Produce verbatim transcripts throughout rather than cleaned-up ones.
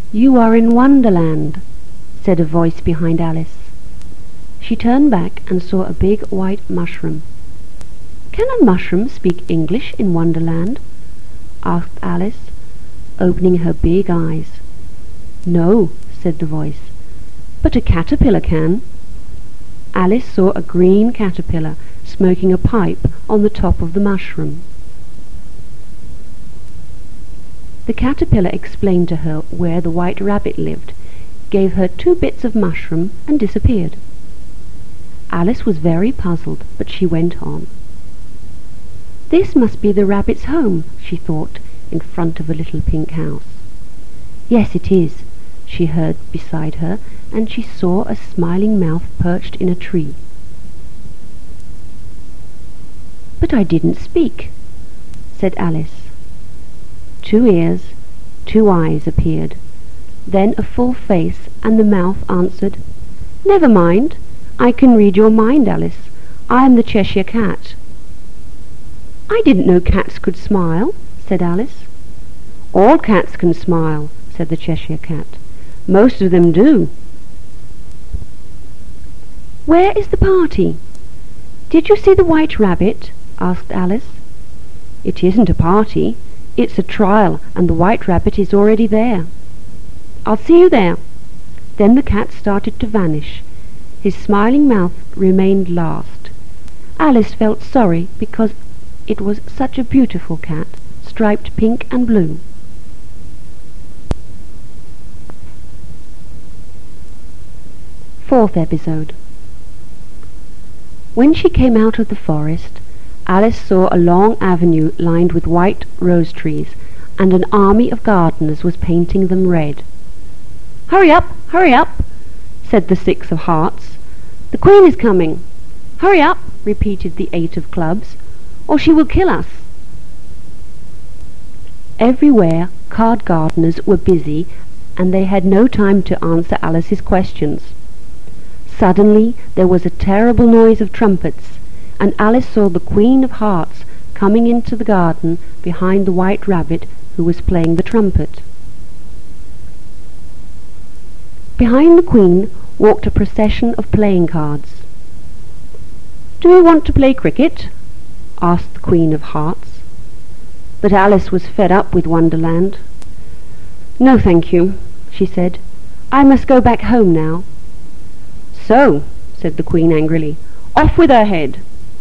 "You are in Wonderland," said a voice behind Alice. She turned back and saw a big white mushroom. "Can a mushroom speak English in Wonderland?" asked Alice, opening her big eyes. "No," said the voice, "but a caterpillar can." Alice saw a green caterpillar smoking a pipe on the top of the mushroom. The caterpillar explained to her where the White Rabbit lived, gave her two bits of mushroom, and disappeared. Alice was very puzzled, but she went on. "This must be the rabbit's home," she thought, in front of a little pink house. "Yes, it is," she heard beside her, and she saw a smiling mouth perched in a tree. "But I didn't speak," said Alice. Two ears, two eyes appeared, then a full face, and the mouth answered, "Never mind, I can read your mind, Alice. I am the Cheshire Cat." "I didn't know cats could smile," said Alice. "All cats can smile," said the Cheshire Cat. "Most of them do." "Where is the party? Did you see the White Rabbit?" asked Alice. "It isn't a party. It's a trial, and the White Rabbit is already there." "I'll see you there." Then the cat started to vanish. His smiling mouth remained last. Alice felt sorry because it was such a beautiful cat, striped pink and blue. Fourth episode. When she came out of the forest, Alice saw a long avenue lined with white rose trees, and an army of gardeners was painting them red. "Hurry up, hurry up," said the six of hearts. "The Queen is coming." "Hurry up," repeated the eight of clubs, "or she will kill us." Everywhere card gardeners were busy, and they had no time to answer Alice's questions. Suddenly there was a terrible noise of trumpets, and Alice saw the Queen of Hearts coming into the garden behind the White Rabbit, who was playing the trumpet. Behind the Queen walked a procession of playing cards. "Do you want to play cricket?" asked the Queen of Hearts. But Alice was fed up with Wonderland. "No, thank you," she said. "I must go back home now." "So," said the Queen angrily, "off with her head."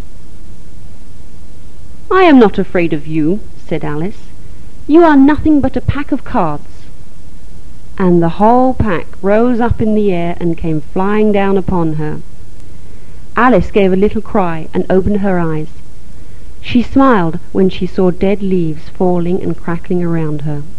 "I am not afraid of you," said Alice. "You are nothing but a pack of cards." And the whole pack rose up in the air and came flying down upon her. Alice gave a little cry and opened her eyes. She smiled when she saw dead leaves falling and crackling around her.